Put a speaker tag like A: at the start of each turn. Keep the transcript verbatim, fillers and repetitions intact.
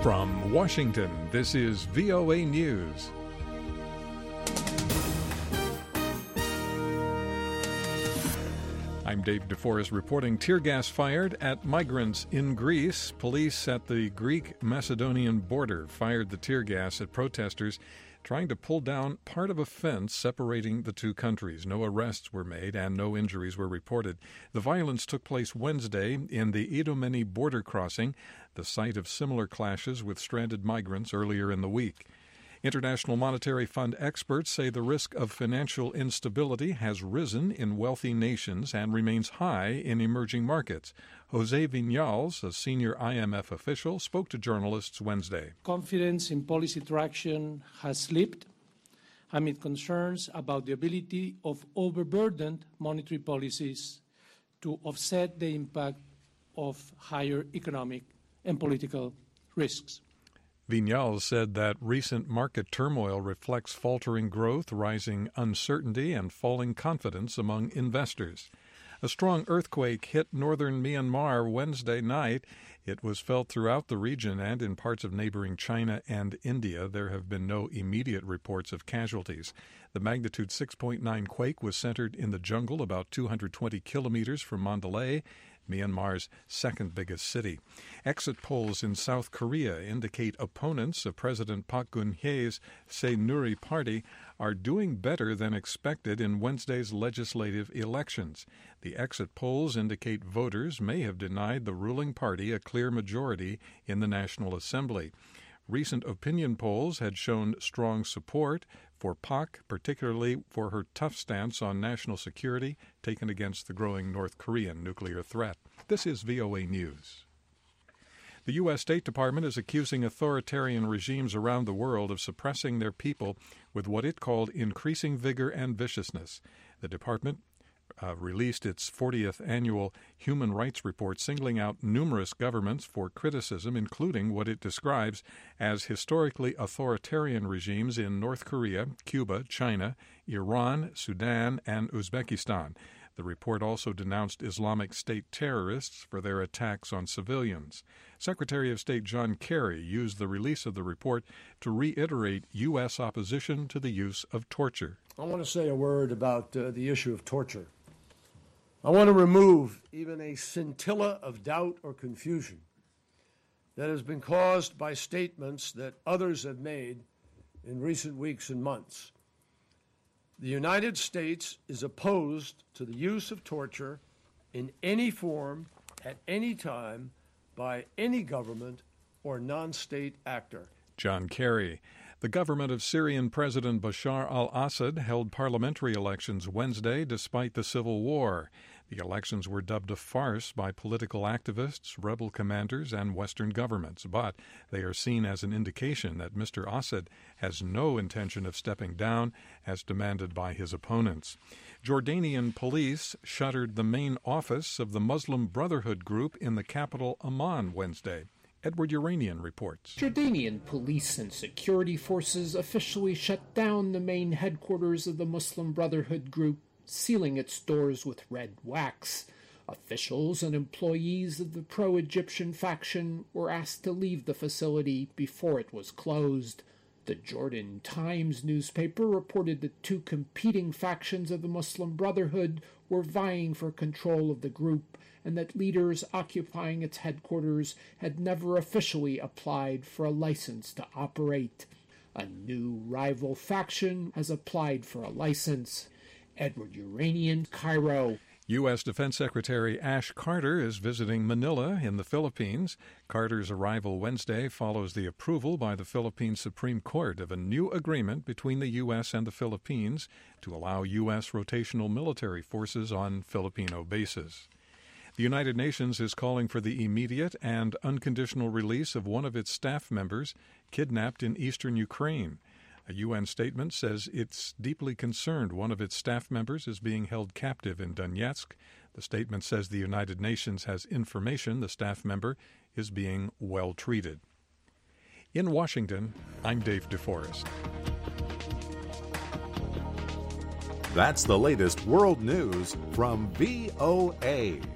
A: From Washington, this is V O A News. I'm Dave DeForest reporting tear gas fired at migrants in Greece. Police at the Greek-Macedonian border fired the tear gas at protesters trying to pull down part of a fence separating the two countries. No arrests were made and no injuries were reported. The violence took place Wednesday in the Idomeni border crossing, the site of similar clashes with stranded migrants earlier in the week. International Monetary Fund experts say the risk of financial instability has risen in wealthy nations and remains high in emerging markets. Jose Viñals, a senior I M F official, spoke to journalists Wednesday.
B: Confidence in policy traction has slipped amid concerns about the ability of overburdened monetary policies to offset the impact of higher economic and political risks.
A: Viñals said that recent market turmoil reflects faltering growth, rising uncertainty, and falling confidence among investors. A strong earthquake hit northern Myanmar Wednesday night. It was felt throughout the region and in parts of neighboring China and India. There have been no immediate reports of casualties. The magnitude six point nine quake was centered in the jungle about two hundred twenty kilometers from Mandalay, Myanmar's second biggest city. Exit polls in South Korea indicate opponents of President Park Geun-hye's Sae-Nuri party are doing better than expected in Wednesday's legislative elections. The exit polls indicate voters may have denied the ruling party a clear majority in the National Assembly. Recent opinion polls had shown strong support for Park, particularly for her tough stance on national security taken against the growing North Korean nuclear threat. This is V O A News. The U S State Department is accusing authoritarian regimes around the world of suppressing their people with what it called increasing vigor and viciousness. The department Uh, released its fortieth annual Human Rights Report, singling out numerous governments for criticism, including what it describes as historically authoritarian regimes in North Korea, Cuba, China, Iran, Sudan, and Uzbekistan. The report also denounced Islamic State terrorists for their attacks on civilians. Secretary of State John Kerry used the release of the report to reiterate U S opposition to the use of torture.
C: I want to say a word about uh, the issue of torture. I want to remove even a scintilla of doubt or confusion that has been caused by statements that others have made in recent weeks and months. The United States is opposed to the use of torture in any form, at any time, by any government or non-state actor.
A: John Kerry. The government of Syrian President Bashar al-Assad held parliamentary elections Wednesday despite the civil war. The elections were dubbed a farce by political activists, rebel commanders, and Western governments, but they are seen as an indication that Mister Assad has no intention of stepping down, as demanded by his opponents. Jordanian police shuttered the main office of the Muslim Brotherhood group in the capital Amman Wednesday. Edward Uranian reports.
D: Jordanian police and security forces officially shut down the main headquarters of the Muslim Brotherhood group, sealing its doors with red wax. Officials and employees of the pro-Egyptian faction were asked to leave the facility before it was closed. The Jordan Times newspaper reported that two competing factions of the Muslim Brotherhood were vying for control of the group, and that leaders occupying its headquarters had never officially applied for a license to operate. A new rival faction has applied for a license. Edward Uranian, Cairo.
A: U S. Defense Secretary Ash Carter is visiting Manila in the Philippines. Carter's arrival Wednesday follows the approval by the Philippine Supreme Court of a new agreement between the U S and the Philippines to allow U S rotational military forces on Filipino bases. The United Nations is calling for the immediate and unconditional release of one of its staff members kidnapped in eastern Ukraine. A U N statement says it's deeply concerned one of its staff members is being held captive in Donetsk. The statement says the United Nations has information the staff member is being well treated. In Washington, I'm Dave DeForest.
E: That's the latest world news from V O A.